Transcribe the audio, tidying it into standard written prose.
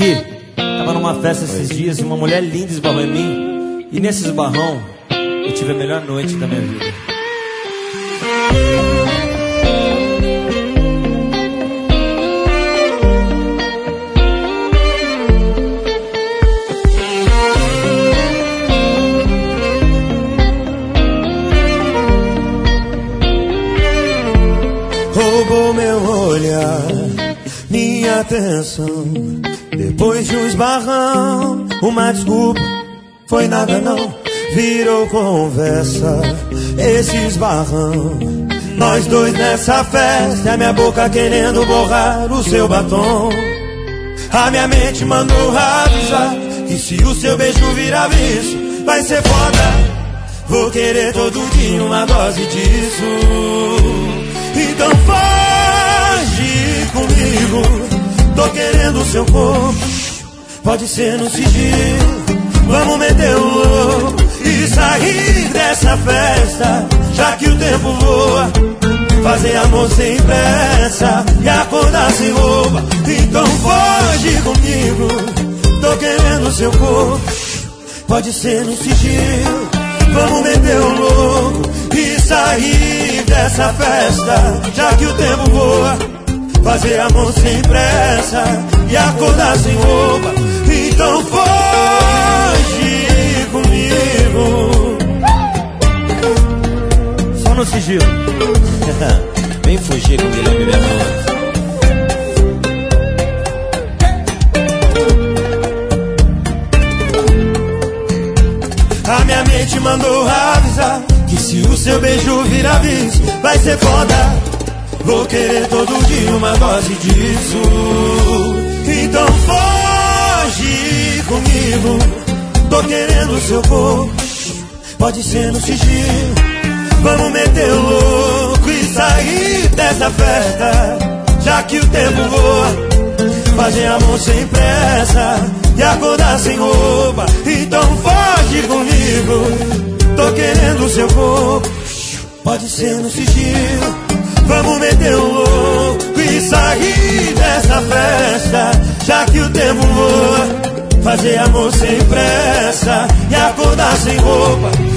Gui, tava numa festa esses dias e uma mulher linda esbarrou em mim. E nesse esbarrão, eu tive a melhor noite da minha vida. Roubou meu olhar, minha atenção. Depois de um esbarrão, uma desculpa, foi nada não. Virou conversa, esse esbarrão. Nós dois nessa festa, a minha boca querendo borrar o seu batom. A minha mente mandou avisar que se o seu beijo virar vício, vai ser foda. Vou querer todo dia uma dose disso. Então foge comigo, tô querendo o seu corpo. Pode ser no sigilo, vamos meter o louco e sair dessa festa, já que o tempo voa. Fazer amor sem pressa e acordar sem roupa. Então foge comigo, tô querendo o seu corpo. Pode ser no sigilo, vamos meter o louco e sair dessa festa, já que o tempo voa. Fazer amor sem pressa e acordar sem roupa. Então foge comigo. Só no sigilo. Vem fugir com Guilherme Bernardes. A minha mente mandou avisar que se o seu beijo virar vício, vai ser foda. Vou querer todo dia uma dose disso. Então foge comigo, tô querendo o seu corpo. Pode ser no sigilo, vamos meter o louco e sair dessa festa, já que o tempo voa. Fazer amor sem pressa e acordar sem roupa. Então foge comigo, tô querendo o seu corpo. Pode ser no sigilo, vamos meter o louco e sair dessa festa, já que o tempo voa. Fazer amor sem pressa e acordar sem roupa.